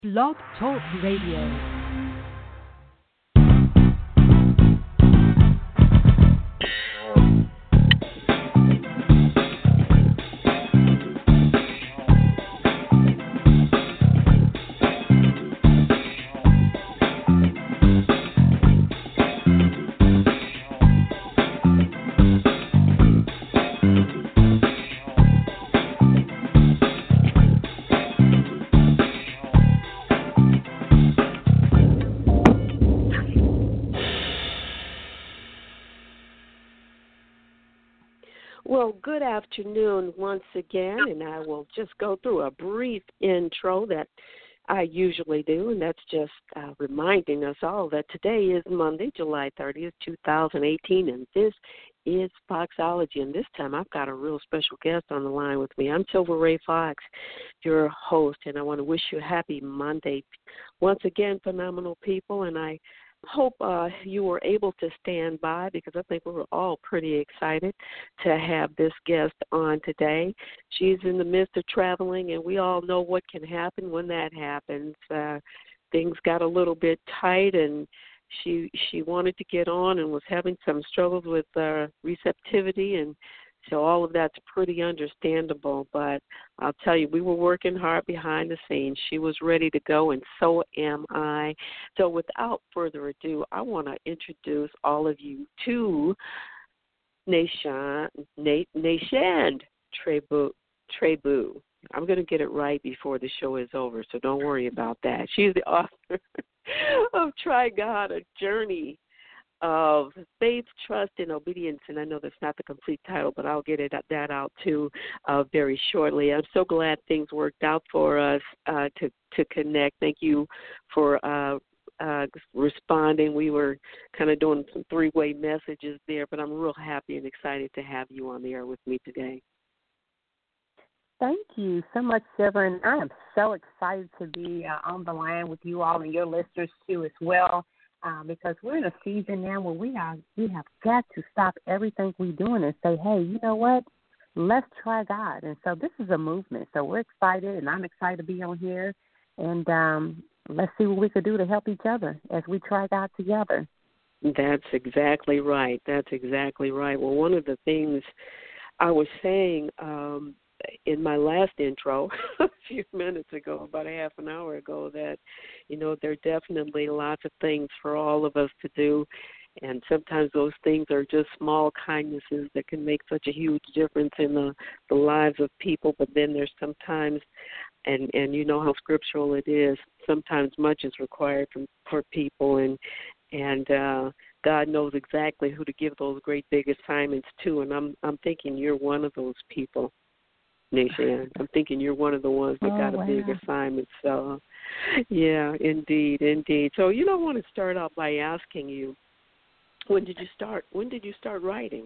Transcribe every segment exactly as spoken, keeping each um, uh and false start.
Blog Talk Radio. Well, good afternoon once again, and I will just go through a brief intro that I usually do, and that's just uh, reminding us all that today is Monday, July thirtieth, twenty eighteen, and this is Foxology, and this time I've got a real special guest on the line with me. I'm Silver Ray Fox, your host, and I want to wish you a happy Monday. Once again, phenomenal people, and I hope uh, you were able to stand by because I think we were all pretty excited to have this guest on today. She's in the midst of traveling, and we all know what can happen when that happens. Uh, things got a little bit tight, and she she wanted to get on and was having some struggles with uh, receptivity, and so all of that's pretty understandable, but I'll tell you, we were working hard behind the scenes. She was ready to go, and so am I. So without further ado, I want to introduce all of you to Nashand, Nashand Trebu. Trebu. I'm going to get it right before the show is over, so don't worry about that. She's the author of Try God, A Journey of Faith, Trust, and Obedience, and I know that's not the complete title, but I'll get it that out too uh, very shortly. I'm so glad things worked out for us uh, to to connect. Thank you for uh, uh, responding. We were kind of doing some three-way messages there, but I'm real happy and excited to have you on the air with me today. Thank you so much, Silver, and I am so excited to be uh, on the line with you all and your listeners too as well. Uh, because we're in a season now where we are, we have got to stop everything we're doing and say, hey, you know what? Let's try God. And so this is a movement. So we're excited, and I'm excited to be on here. And um, let's see what we could do to help each other as we try God together. That's exactly right. That's exactly right. Well, one of the things I was saying um, in my last intro a few minutes ago, about a half an hour ago, that, you know, there are definitely lots of things for all of us to do, and sometimes those things are just small kindnesses that can make such a huge difference in the, the lives of people, but then there's sometimes, and, and you know how scriptural it is, sometimes much is required from, for people, and, and uh, God knows exactly who to give those great big assignments to, and I'm, I'm thinking you're one of those people. Nation. I'm thinking you're one of the ones that oh, got a wow. big assignment. So, yeah, indeed, indeed. So, you know, I want to start out by asking you, when did you start? When did you start writing?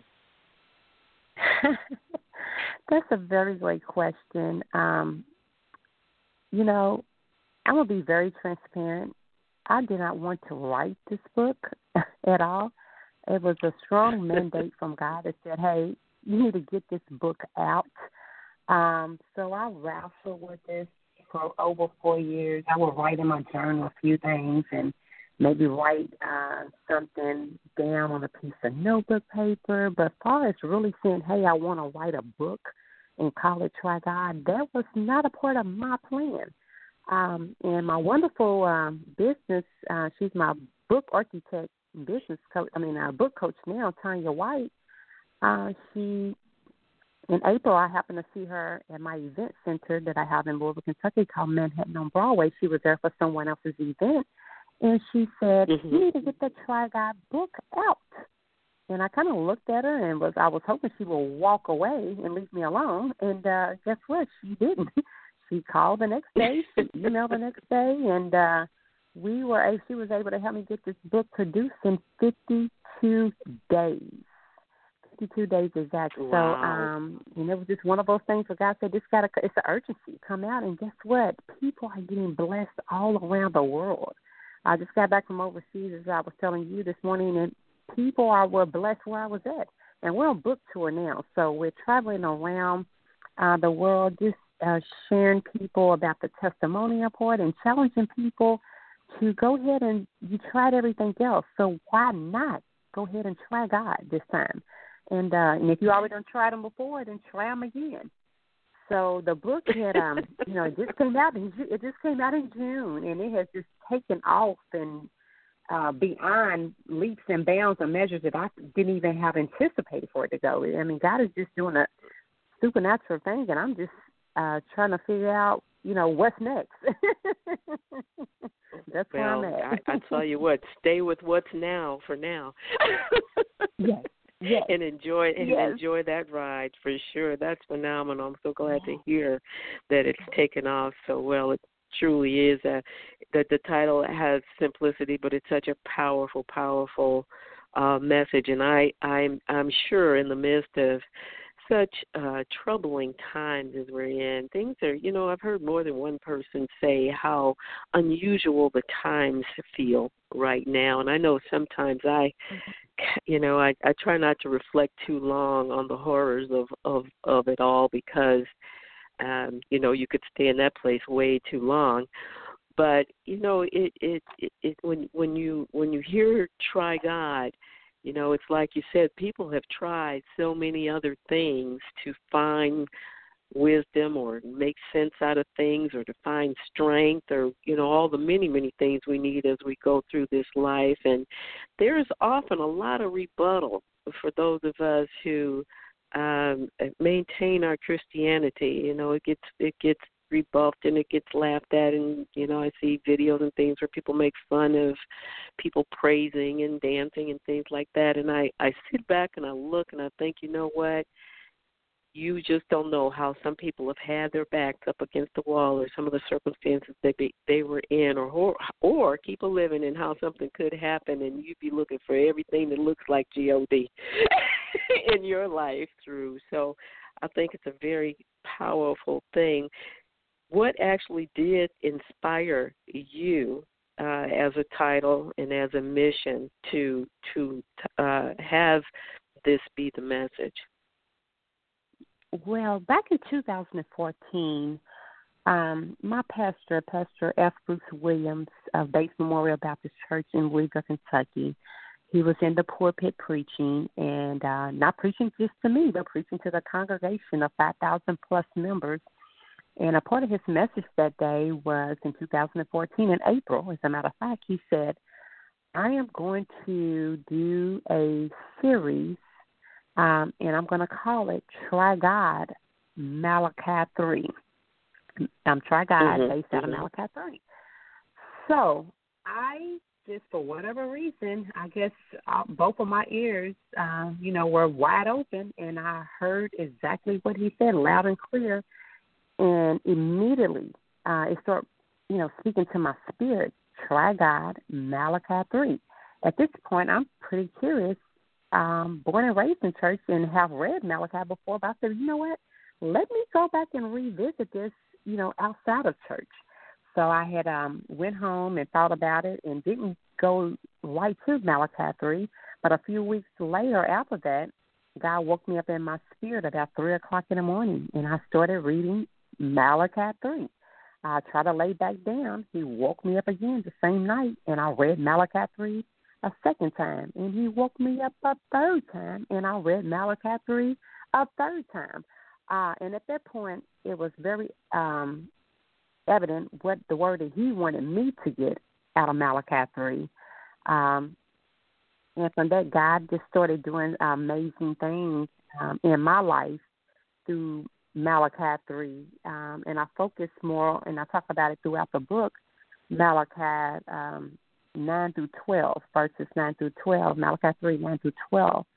That's a very great question. Um, you know, I'm going to be very transparent. I did not want to write this book at all. It was a strong mandate from God that said, hey, you need to get this book out. Um, so I wrestled with this for over four years. I would write in my journal a few things and maybe write uh, something down on a piece of notebook paper. But as far as really saying, hey, I want to write a book and call it Try God, that was not a part of my plan. Um, and my wonderful um, business, uh, she's my book architect, business coach, I mean, uh, book coach now, Tanya White, uh, she in April, I happened to see her at my event center that I have in Louisville, Kentucky called Manhattan on Broadway. She was there for someone else's event, and she said, mm-hmm. you need to get that Try God book out. And I kind of looked at her and was I was hoping she would walk away and leave me alone. And uh, guess what? She didn't. She called the next day. She emailed the next day, and uh, we were. She was able to help me get this book produced in fifty-two days. fifty-two days exact. Wow. So, um, and it was just one of those things where God said, this got to, it's an urgency. Come out, and guess what? People are getting blessed all around the world. I just got back from overseas, as I was telling you this morning, and people are were blessed where I was at. And we're on book tour now, so we're traveling around uh, the world, just uh, sharing people about the testimonial part and challenging people to go ahead and you tried everything else. So why not go ahead and try God this time? And uh, and if you already done tried them before, then try them again. So the book had, um, you know, it just came out in Ju- it just came out in June, and it has just taken off and uh, beyond leaps and bounds and measures that I didn't even have anticipated for it to go. I mean, God is just doing a supernatural thing, and I'm just uh, trying to figure out, you know, what's next. That's well, where I'm at. I, I tell you what, stay with what's now for now. Yes. Yes. And enjoy and yes. enjoy that ride for sure. That's phenomenal. I'm so glad to hear that it's taken off so well. It truly is. A, that the title has simplicity, but it's such a powerful, powerful uh, message. And I, I'm, I'm sure in the midst of such uh, troubling times as we're in, things are, you know, I've heard more than one person say how unusual the times feel right now. And I know sometimes I, you know, I, I try not to reflect too long on the horrors of, of, of it all because, um, you know, you could stay in that place way too long. But, you know, it, it, it, it when when you when you hear try God, you know, it's like you said, people have tried so many other things to find wisdom or make sense out of things or to find strength or, you know, all the many, many things we need as we go through this life. And there's often a lot of rebuttal for those of us who um, maintain our Christianity. You know, it gets it gets rebuffed and it gets laughed at, and you know I see videos and things where people make fun of people praising and dancing and things like that, and I, I sit back and I look and I think, you know what, you just don't know how some people have had their backs up against the wall or some of the circumstances that they, they were in or, or or keep a living and how something could happen and you'd be looking for everything that looks like G O D in your life through. So I think it's a very powerful thing. What actually did inspire you uh, as a title and as a mission to to uh, have this be the message? Well, back in two thousand fourteen, um, my pastor, Pastor F. Bruce Williams of Bates Memorial Baptist Church in Louisville, Kentucky, he was in the pulpit preaching, and uh, not preaching just to me, but preaching to the congregation of five thousand plus members. And a part of his message that day was in two thousand fourteen, in April, as a matter of fact, he said, I am going to do a series, um, and I'm going to call it Try God, Malachi three. Um, Try God, mm-hmm, based mm-hmm. out of Malachi three. So I just, for whatever reason, I guess uh, both of my ears, uh, you know, were wide open, and I heard exactly what he said loud and clear. And immediately, uh, it started, you know, speaking to my spirit, Try God, Malachi three. At this point, I'm pretty curious, um, born and raised in church and have read Malachi before, but I said, you know what, let me go back and revisit this, you know, outside of church. So I had um, went home and thought about it and didn't go right to Malachi three, but a few weeks later after that, God woke me up in my spirit about three o'clock in the morning, and I started reading Malachi three. I tried to lay back down. He woke me up again the same night, and I read Malachi three a second time. And he woke me up a third time, and I read Malachi three a third time. Uh, and at that point, it was very um, evident what the word that he wanted me to get out of Malachi three. Um, and from that, God just started doing amazing things um, in my life through Malachi three, um, and I focus more, and I talk about it throughout the book, Malachi um, nine through twelve, verses nine through twelve, Malachi three, nine through twelve.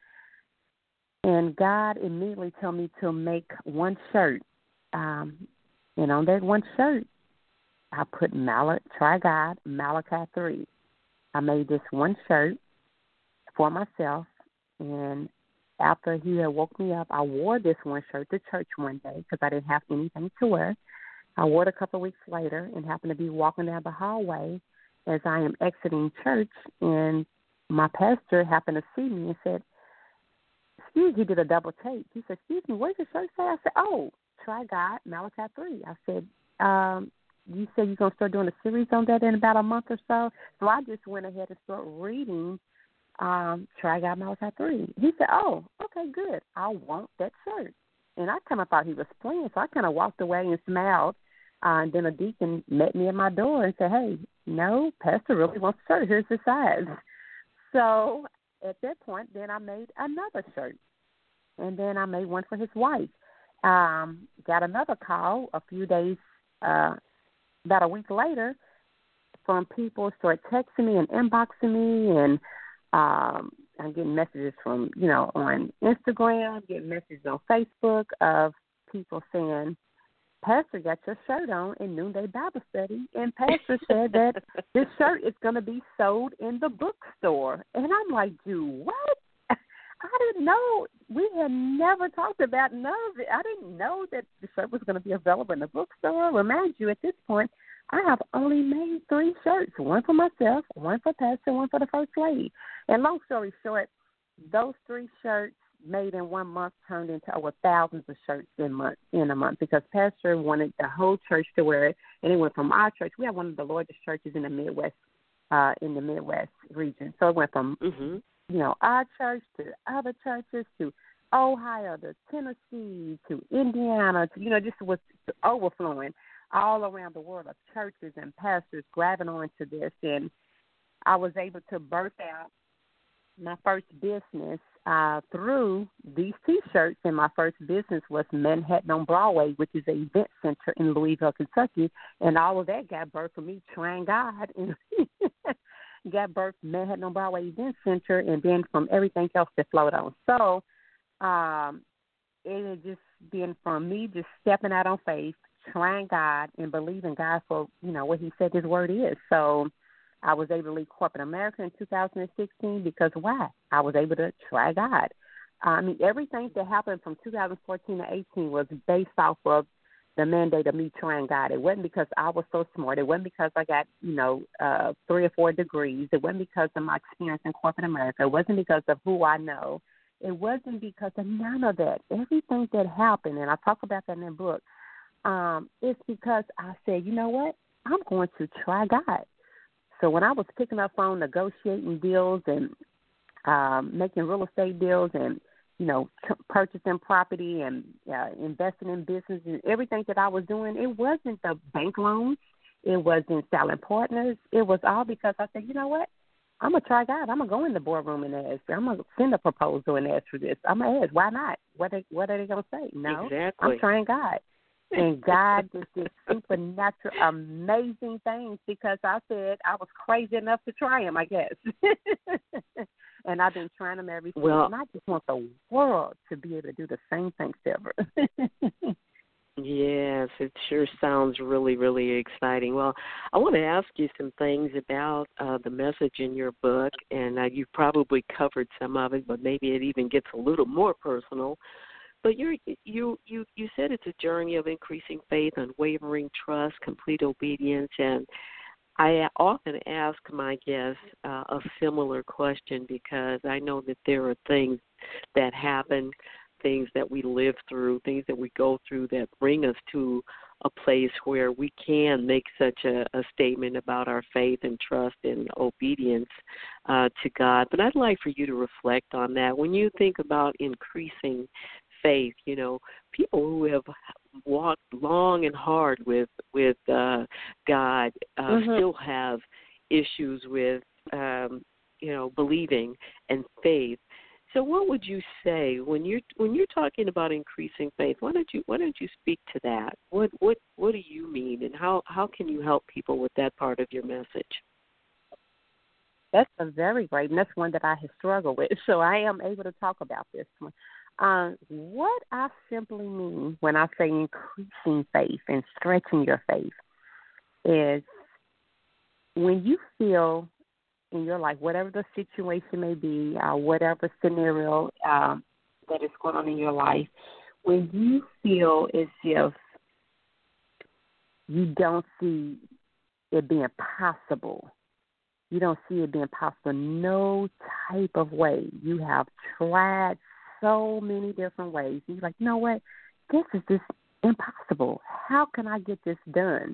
And God immediately told me to make one shirt, um, and on that one shirt, I put Mal- Try God, Malachi three. I made this one shirt for myself, and after he had woke me up, I wore this one shirt to church one day because I didn't have anything to wear. I wore it a couple of weeks later and happened to be walking down the hallway as I am exiting church, and my pastor happened to see me and said, excuse me, he did a double take. He said, excuse me, what does your shirt say? I said, oh, try God, Malachi three. I said, um, you said you're going to start doing a series on that in about a month or so. So I just went ahead and started reading um, Try God, Malachi three. He said, oh, okay, good. I want that shirt. And I kind of thought he was playing, so I kind of walked away and smiled. Uh, and then a deacon met me at my door and said, hey, no, Pastor really wants a shirt. Here's the size. So at that point, then I made another shirt. And then I made one for his wife. Um, got another call a few days, uh, about a week later, from people started texting me and inboxing me, and um, I'm getting messages from, you know, on Instagram, getting messages on Facebook of people saying, Pastor got your shirt on in Noonday Bible Study, and Pastor said that this shirt is going to be sold in the bookstore. And I'm like, do what? I didn't know. We had never talked about none of it. I didn't know that the shirt was going to be available in the bookstore. Remind you, at this point, I have only made three shirts, one for myself, one for Pastor, one for the First Lady. And long story short, those three shirts made in one month turned into over thousands of shirts in month in a month because Pastor wanted the whole church to wear it, and it went from our church. We have one of the largest churches in the Midwest, uh, in the Midwest region. So it went from mm-hmm. you know our church to other churches to Ohio to Tennessee to Indiana to you know just was overflowing all around the world of churches and pastors grabbing onto this, and I was able to birth out my first business uh, through these T-shirts, and my first business was Manhattan on Broadway, which is an event center in Louisville, Kentucky, and all of that got birthed from me trying God, and got birthed Manhattan on Broadway Event Center, and then from everything else that flowed on. So um, it had just been from me just stepping out on faith, trying God, and believing God for, you know, what he said his word is. So I was able to leave corporate America in two thousand sixteen because why? I was able to try God. I mean, everything that happened from two thousand fourteen to eighteen was based off of the mandate of me trying God. It wasn't because I was so smart. It wasn't because I got, you know, uh, three or four degrees. It wasn't because of my experience in corporate America. It wasn't because of who I know. It wasn't because of none of that. Everything that happened, and I talk about that in the book, um, it's because I said, you know what? I'm going to try God. So when I was picking up on negotiating deals and um, making real estate deals and, you know, t- purchasing property and uh, investing in business and everything that I was doing, it wasn't the bank loans. It wasn't selling partners. It was all because I said, you know what? I'm going to try God. I'm going to go in the boardroom and ask. I'm going to send a proposal and ask for this. I'm going to ask. Why not? What are, what are they going to say? No, exactly. I'm trying God. And God just did supernatural, amazing things because I said I was crazy enough to try him, I guess. And I've been trying him every since. Well, and I just want the world to be able to do the same thing, Deborah. Yes, it sure sounds really, really exciting. Well, I want to ask you some things about uh, the message in your book, and uh, you've probably covered some of it, but maybe it even gets a little more personal. But you're, you you you said it's a journey of increasing faith, unwavering trust, complete obedience, and I often ask my guests uh, a similar question because I know that there are things that happen, things that we live through, things that we go through that bring us to a place where we can make such a, a statement about our faith and trust and obedience uh, to God. But I'd like for you to reflect on that. When you think about increasing faith, you know, people who have walked long and hard with with uh, God uh, mm-hmm. still have issues with, um, you know, believing and faith. So, what would you say when you're when you're talking about increasing faith? Why don't you why don't you speak to that? What what what do you mean, and how how can you help people with that part of your message? That's a very great, and that's one that I have struggled with. So I am able to talk about this one. Uh, what I simply mean when I say increasing faith and stretching your faith is when you feel in your life, whatever the situation may be, uh, whatever scenario um, that is going on in your life, when you feel as if you don't see it being possible, you don't see it being possible no type of way. You have tried so many different ways. You're like, you know what? This is just impossible. How can I get this done?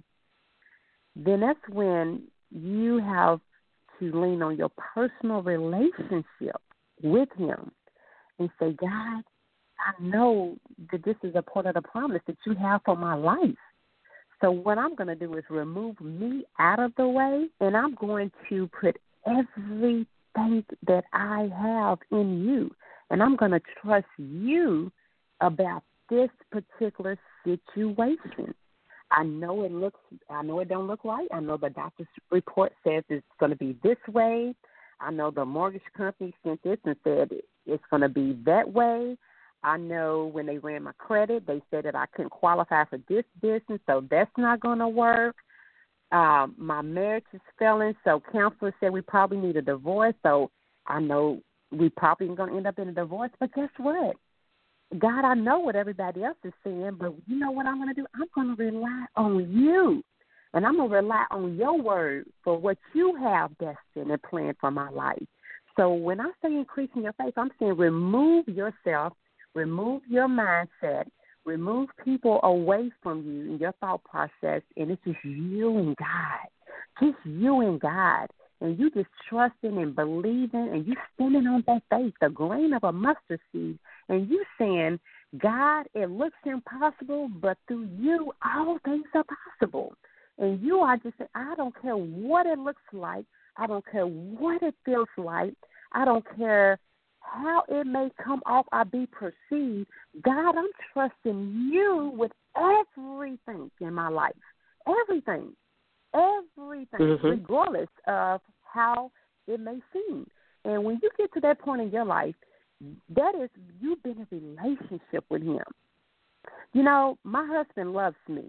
Then that's when you have to lean on your personal relationship with him and say, God, I know that this is a part of the promise that you have for my life. So what I'm going to do is remove me out of the way, and I'm going to put everything that I have in you, and I'm going to trust you about this particular situation. I know it looks, I know it don't look right. I know the doctor's report says it's going to be this way. I know the mortgage company sent this and said it's going to be that way. I know when they ran my credit, they said that I couldn't qualify for this business, so that's not going to work. Um, my marriage is failing, so counselor said we probably need a divorce, so I know we probably going to end up in a divorce. But guess what? God, I know what everybody else is saying, but you know what I'm going to do? I'm going to rely on you, and I'm going to rely on your word for what you have destined and planned for my life. So when I say increasing your faith, I'm saying remove yourself, remove your mindset, remove people away from you in your thought process, and it's just you and God, just you and God. And you just trusting and believing, and you standing on that faith, the grain of a mustard seed, and you saying, God, it looks impossible, but through you, all things are possible. And you are just saying, I don't care what it looks like. I don't care what it feels like. I don't care how it may come off or be perceived. God, I'm trusting you with everything in my life, everything. Everything, mm-hmm. regardless of how it may seem. And when you get to that point in your life, that is, you've been in a relationship with him. You know, my husband loves me.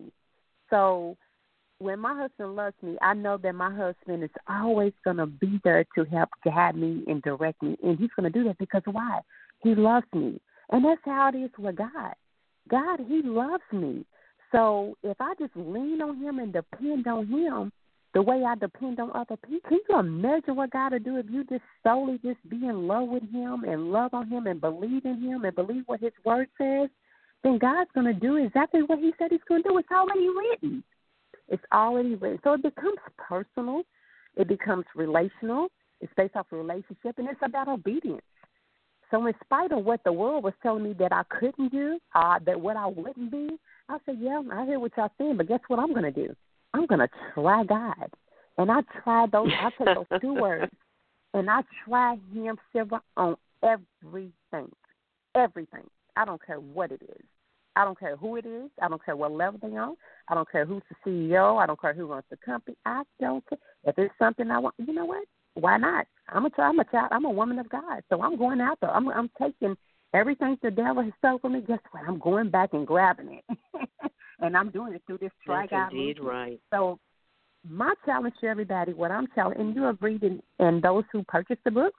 So when my husband loves me, I know that my husband is always going to be there to help guide me and direct me. And he's going to do that because why? He loves me. And that's how it is with God. God, he loves me. So if I just lean on him and depend on him the way I depend on other people, can you imagine what God will do if you just solely just be in love with him and love on him and believe in him and believe what his word says? Then God's going to do exactly what he said he's going to do. It's already written. It's already written. So it becomes personal. It becomes relational. It's based off a relationship, and it's about obedience. So in spite of what the world was telling me that I couldn't do, uh, that what I wouldn't be, I said, yeah, I hear what y'all saying, but guess what I'm going to do? I'm going to try God. And I try those, I take those two words, and I try him, Silver, on everything. Everything. I don't care what it is. I don't care who it is. I don't care what level they're on. I don't care who's the C E O. I don't care who runs the company. I don't care. If it's something I want, you know what? Why not? I'm a child. I'm a child. I'm a woman of God. So I'm going out there. I'm, I'm taking everything the devil has stolen from me. Guess what? I'm going back and grabbing it. And I'm doing it through this try God indeed movement. Right. So my challenge to everybody, what I'm telling, and you have read in, and those who purchased the book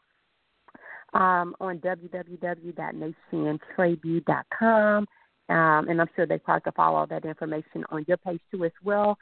um, on w w w dot nation tribune dot com, um, and I'm sure they probably can follow all that information on your page too as well.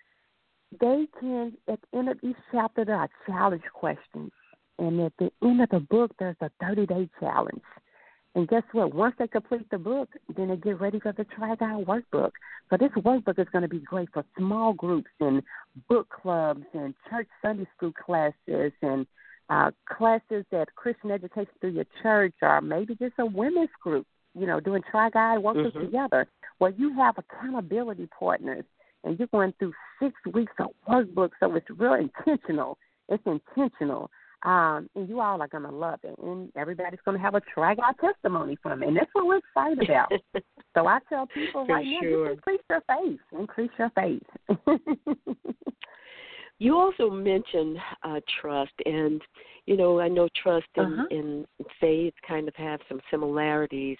They can, at the end of each chapter, there are challenge questions. And at the end of the book, there's a thirty-day challenge. And guess what? Once they complete the book, then they get ready for the Try God workbook. So this workbook is going to be great for small groups and book clubs and church Sunday school classes and uh, classes at Christian education through your church, or maybe just a women's group, you know, doing Try God workbooks mm-hmm. together, where you have accountability partners. And you're going through six weeks of workbook, so it's real intentional. It's intentional. Um, and you all are going to love it. And everybody's going to have a Try God testimony from it. And that's what we're excited about. So I tell people For right now, sure. just increase your faith. Increase your faith. You also mentioned uh, trust. And, you know, I know trust and, uh-huh. and faith kind of have some similarities.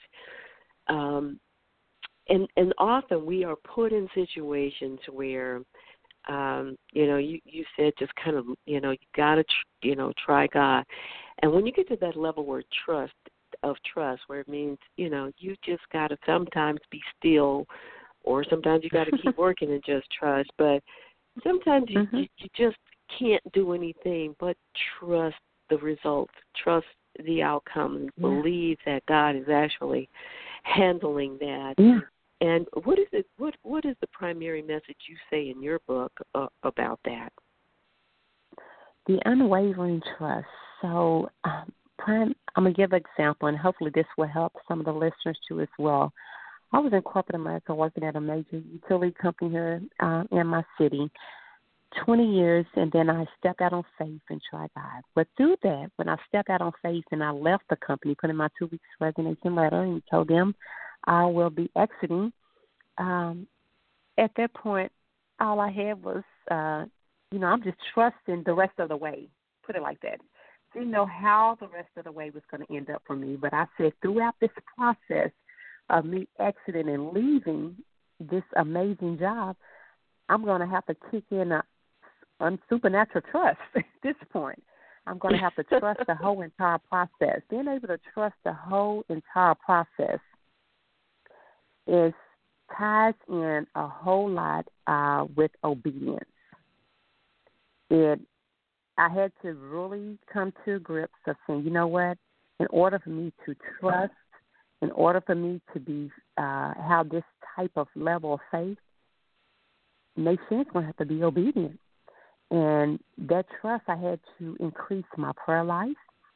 Um And and often we are put in situations where, um, you know, you, you said just kind of, you know, you got to, tr- you know, try God. And when you get to that level where trust, of trust, where it means, you know, you just got to sometimes be still, or sometimes you got to keep working and just trust. But sometimes you, mm-hmm. you, you just can't do anything but trust the results, trust the outcome, and yeah. believe that God is actually handling that. Yeah. And what is it? What what is the primary message you say in your book uh, about that? The unwavering trust. So, um, prime, I'm going to give an example, and hopefully this will help some of the listeners too as well. I was in corporate America working at a major utility company here uh, in my city, twenty years, and then I stepped out on faith and tried God. But through that, when I stepped out on faith and I left the company, put in my two weeks resignation letter and told them I will be exiting, um, at that point, all I had was, uh, you know, I'm just trusting the rest of the way, put it like that. Didn't know how the rest of the way was going to end up for me, but I said throughout this process of me exiting and leaving this amazing job, I'm going to have to kick in a, a supernatural trust at this point. I'm going to have to trust the whole entire process. Being able to trust the whole entire process is ties in a whole lot uh, with obedience. It, I had to really come to grips of saying, you know what, in order for me to trust, in order for me to be uh, have this type of level of faith, nation's going to have to be obedient. And that trust, I had to increase my prayer life.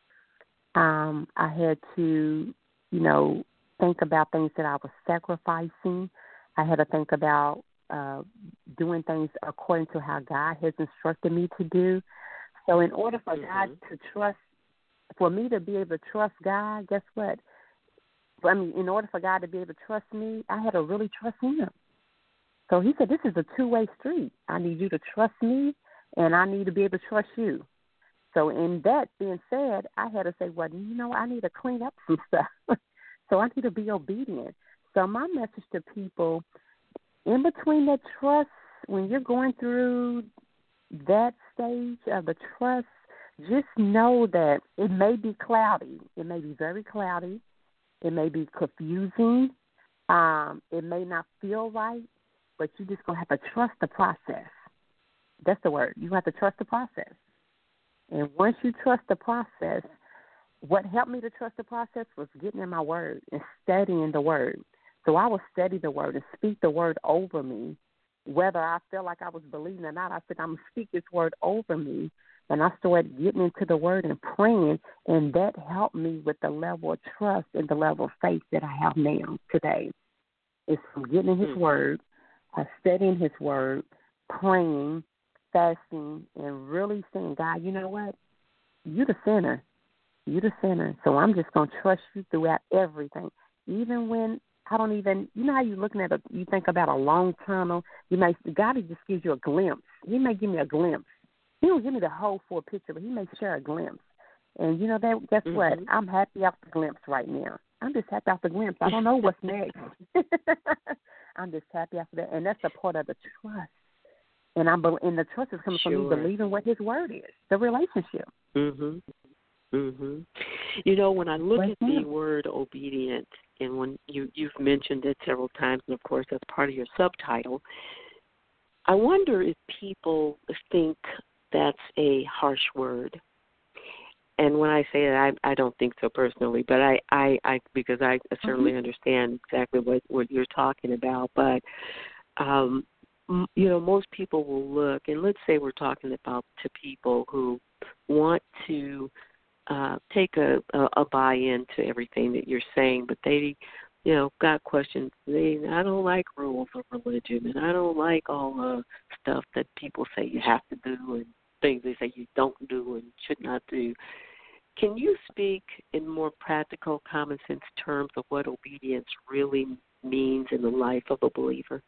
Um, I had to, you know, think about things that I was sacrificing. I had to think about uh, doing things according to how God has instructed me to do. So in order for mm-hmm. God to trust, for me to be able to trust God, guess what? I mean, in order for God to be able to trust me, I had to really trust Him. So He said, this is a two-way street. I need you to trust me, and I need to be able to trust you. So in that being said, I had to say, well, you know, I need to clean up some stuff. So I need to be obedient. So my message to people, in between that trust, when you're going through that stage of the trust, just know that it may be cloudy. It may be very cloudy. It may be confusing. Um, it may not feel right, but you're just going to have to trust the process. That's the word. You have to trust the process. And once you trust the process, what helped me to trust the process was getting in my word and studying the word. So I would study the word and speak the word over me. Whether I felt like I was believing or not, I said, I'm going to speak this word over me. And I started getting into the word and praying, and that helped me with the level of trust and the level of faith that I have now today. It's from getting in His mm-hmm. word, uh, studying His word, praying, fasting, and really saying, God, you know what? You're the center. You're the center. So I'm just going to trust you throughout everything. Even when I don't even, you know how you're looking at a, you think about a long tunnel, you may, God just gives you a glimpse. He may give me a glimpse. He don't give me the whole full picture, but He may share a glimpse. And, you know, that, guess mm-hmm. what? I'm happy off the glimpse right now. I'm just happy off the glimpse. I don't know what's next. I'm just happy after that. And that's a part of the trust. And I'm and the trust is coming sure. from me believing what His word is, the relationship. Mhm. Mhm. You know, when I look What's at that? the word obedient, and when you you've mentioned it several times, and of course that's part of your subtitle, I wonder if people think that's a harsh word. And when I say that, I I don't think so personally, but I I, I because I certainly mm-hmm. understand exactly what what you're talking about, but. um You know, most people will look, and let's say we're talking about to people who want to uh, take a, a, a buy-in to everything that you're saying, but they, you know, got questions. They, I don't like rules of religion, and I don't like all the stuff that people say you have to do and things they say you don't do and should not do. Can you speak in more practical, common sense terms of what obedience really means in the life of a believer?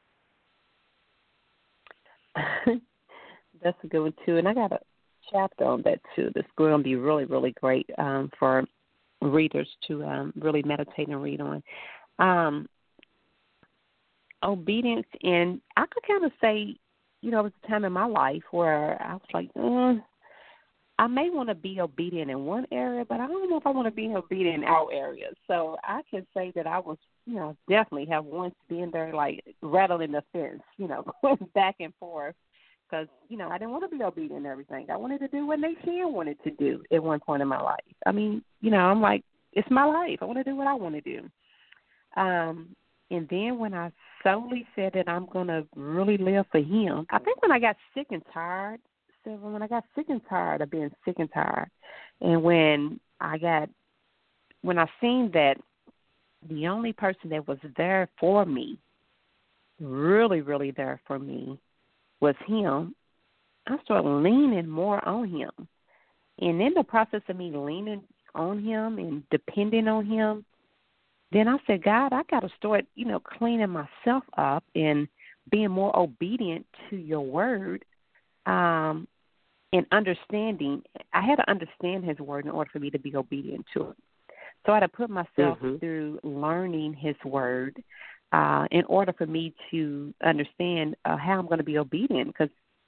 That's a good one, too. And I got a chapter on that, too. This is going to be really, really great um, for readers to um, really meditate and read on. Um, obedience, and I could kind of say, you know, it was a time in my life where I was like, uh, I may want to be obedient in one area, but I don't know if I want to be obedient in all areas. So I can say that I was, you know, definitely have once been there, like, rattling the fence, you know, going back and forth because, you know, I didn't want to be obedient in everything. I wanted to do what Nation wanted to do at one point in my life. I mean, you know, I'm like, it's my life. I want to do what I want to do. Um, And then when I solely said that I'm going to really live for him, I think when I got sick and tired, so when I got sick and tired of being sick and tired, and when I got, when I seen that the only person that was there for me, really, really there for me, was him, I started leaning more on him. And in the process of me leaning on him and depending on him, then I said, God, I got to start, you know, cleaning myself up and being more obedient to your word, um, and understanding. I had to understand his word in order for me to be obedient to it. So I had to put myself mm-hmm. through learning his word uh, in order for me to understand uh, how I'm going to be obedient, because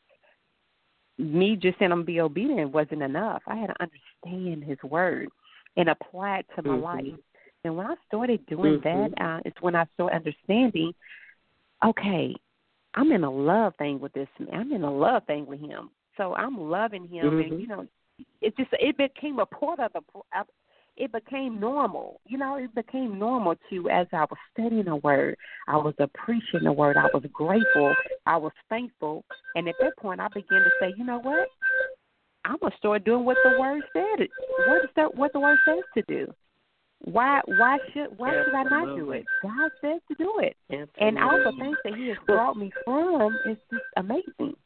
me just saying I'm going to be obedient wasn't enough. I had to understand his word and apply it to my mm-hmm. life. And when I started doing mm-hmm. that, uh, it's when I started understanding, okay, I'm in a love thing with this man. I'm in a love thing with him. So I'm loving him. Mm-hmm. And, you know, it just, it became a part of the, it became normal. You know, it became normal to, as I was studying the word, I was appreciating the word. I was grateful. I was thankful. And at that point, I began to say, you know what? I'm going to start doing what the word said. What, is that, what the word says to do. Why why should why should I not do it? God says to do it. Absolutely. And all the things that he has brought me from is just amazing.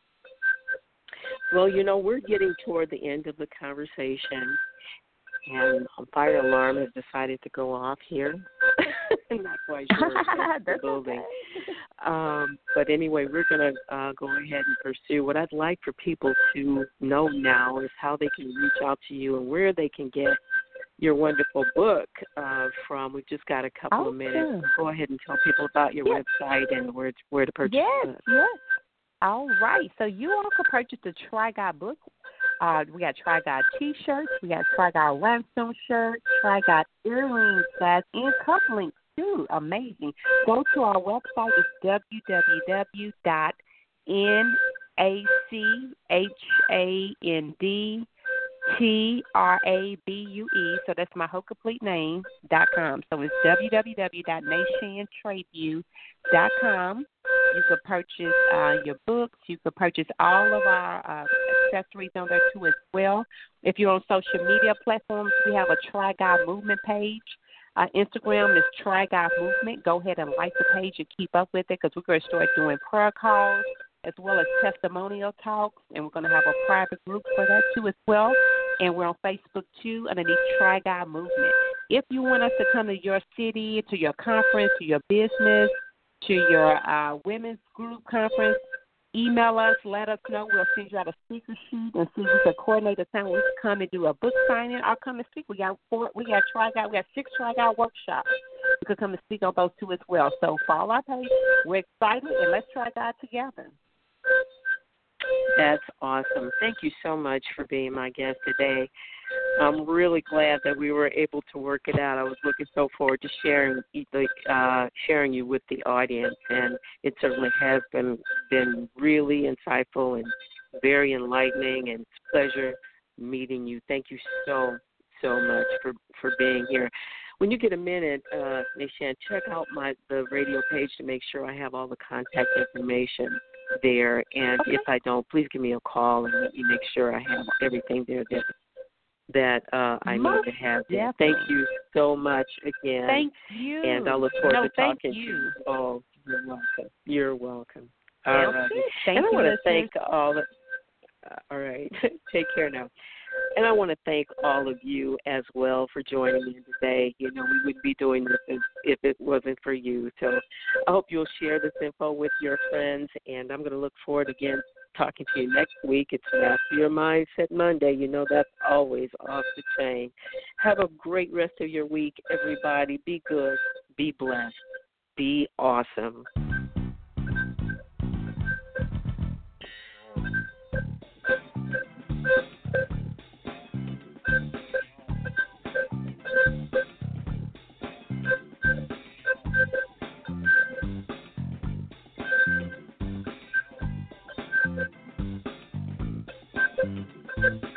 Well, you know, we're getting toward the end of the conversation, and a fire alarm has decided to go off here. I'm not quite sure if it's the building. Okay. Um, but anyway, we're going to uh, go ahead and pursue. What I'd like for people to know now is how they can reach out to you and where they can get your wonderful book uh, from. We've just got a couple oh, of minutes. sure. Go ahead and tell people about your yes. website and where where to purchase yes, it. Yes, All right. So you all can purchase the Try God book. Uh, we got Try God T-shirts. We got Try God Limestone shirts, Try God earrings, guys, and cufflinks, too. Amazing. Go to our website. It's w w w dot n a c h a n d T R A B U E, so that's my whole complete name, dot com. So it's w w w dot nation tradeview dot com. You can purchase uh, your books. You can purchase all of our uh, accessories on there, too, as well. If you're on social media platforms, we have a Try God Movement page. Uh, Instagram is Try God Movement. Go ahead and like the page and keep up with it, because we're going to start doing prayer calls as well as testimonial talks, and we're going to have a private group for that, too, as well. And we're on Facebook, too, underneath Try God Movement. If you want us to come to your city, to your conference, to your business, to your uh, women's group conference, email us, let us know. We'll send you out a speaker sheet and see if we can coordinate a time where we can come and do a book signing or come and speak. We got four, we got Try God, we got six Try God workshops. You could come and speak on those, too, as well. So follow our page. We're excited, and let's try God together. That's awesome. Thank you so much for being my guest today. I'm really glad that we were able to work it out. I was looking so forward to sharing the uh, sharing you with the audience, and it certainly has been been really insightful and very enlightening, and it's a pleasure meeting you. Thank you so, so much for, for being here. When you get a minute, uh, Nishan, check out my the radio page to make sure I have all the contact information there. And okay. if I don't, please give me a call and let me make sure I have everything there that that uh, I Most need to have there. definitely. Thank you so much again. Thank you. And I look forward no, to talking you. to you. Oh, you're welcome. You're welcome. All Sounds right. good. Thank and I you, want to listeners. thank all the, uh, all right. Take care now. And I want to thank all of you as well for joining me today. You know, we wouldn't be doing this if, if it wasn't for you. So I hope you'll share this info with your friends, and I'm going to look forward again talking to you next week. It's Master Your Mindset Monday. You know that's always off the chain. Have a great rest of your week, everybody. Be good. Be blessed. Be awesome. Thank you.